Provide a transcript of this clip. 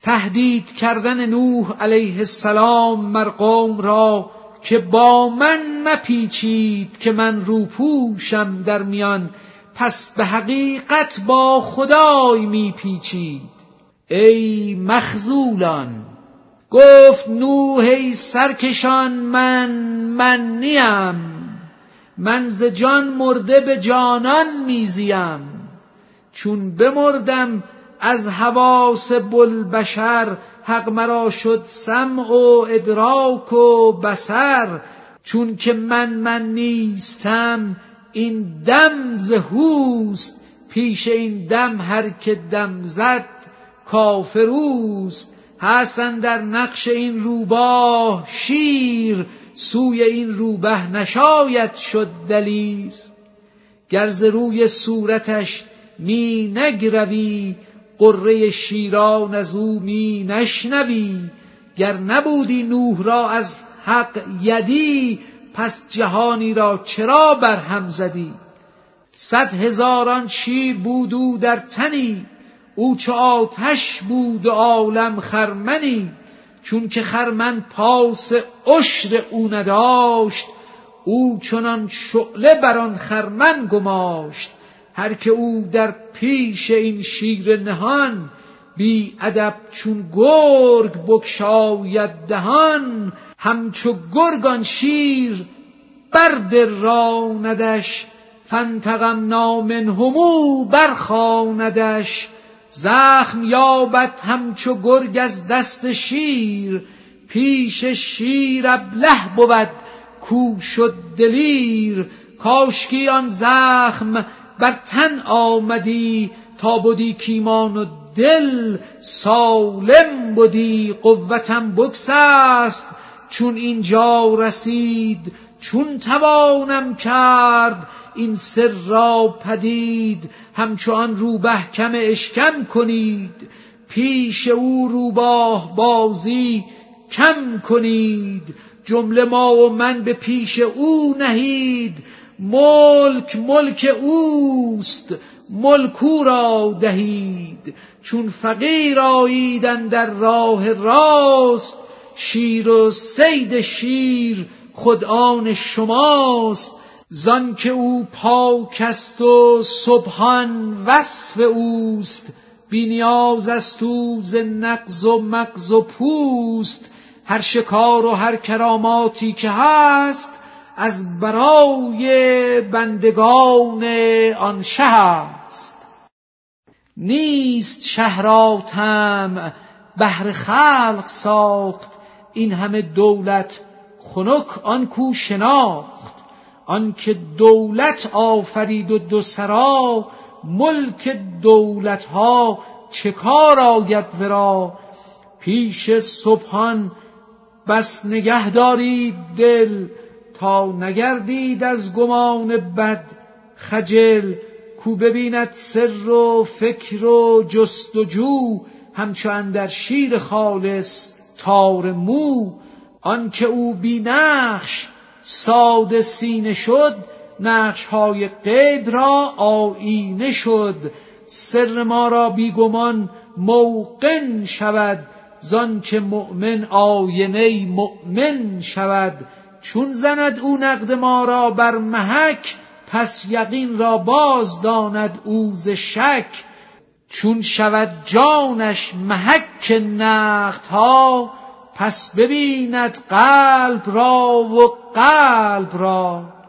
تهدید کردن نوح علیه السلام مر قوم را که با من مپیچید که من روپوشم در میان، پس به حقیقت با خدای میپیچید. ای مخذولان، گفت نوح ای سرکشان، من نیم، من ز جان مرده به جانان میزیم. چون بمردم از حواس بوالبشر، حق مرا شد سمع و ادراک و بصر. چون که من نیستم این دم ز هوست، پیش این دم هر که دم زد کافروست. هستن در نقش این روباه شیر، سوی این روبه نشاید شد دلیر. گر ز روی صورتش می نگروی، قره شیران از او می نشنوی. گر نبودی نوح را از حق یدی، پس جهانی را چرا برهم زدی؟ 100,000 شیر بود او در تنی، او چو آتش بود و عالم خرمنی. چون که خرمن پاس عشر او نداشت، او چنان شعله بر آن خرمن گماشت. هر که او در پیش این شیر نهان، بی ادب چون گرگ بگشاید دهان. همچو گرگ آن شیر بردراندش، فانتقمنا منهم برخواندش. زخم یابد همچو گرگ از دست شیر، پیش شیر ابله بود کو شد دلیر. کاشکی آن زخم بر تن آمدی، تا بودی کیمان و دل سالم بودی. قوتم بگسست چون اینجا رسید، چون توانم کرد این سر را پدید. همچو آن روبه کم اشکم کنید، پیش او روباه بازی کم کنید. جمله ما و من به پیش او نهید، ملک اوست ملک او را دهید. چون فقیر آیید اندر راه راست، شیر و صید شیر خود آن شماست. زان که او پاک است و سبحان وصف اوست، بی نیاز است او ز نغز و مغز و پوست. هر شکار و هر کراماتی که هست، از برای بندگان آن شه است. نیست شه را طمع بهر خلق ساخت، این همه دولت خنک آن کو شناخت. آن که دولت آفرید و دو سرا، ملک دولت ها چه کار آید ورا. پیش سبحان بس نگه دارید دل، تا نگردید از گمان بد خجل. کو ببیند سر و فکر و جستجو، همچو اندر شیر خالص تار مو. آن که او بی نقش ساده سینه شد، نقش های غیب را آیینه شد. سر ما را بی گمان موقن شود، زان که مؤمن آینه مؤمن شود. چون زند او نقد ما را بر محک، پس یقین را باز داند او ز شک. چون شود جانش محک نقدها، پس ببیند قلب را و قلب را.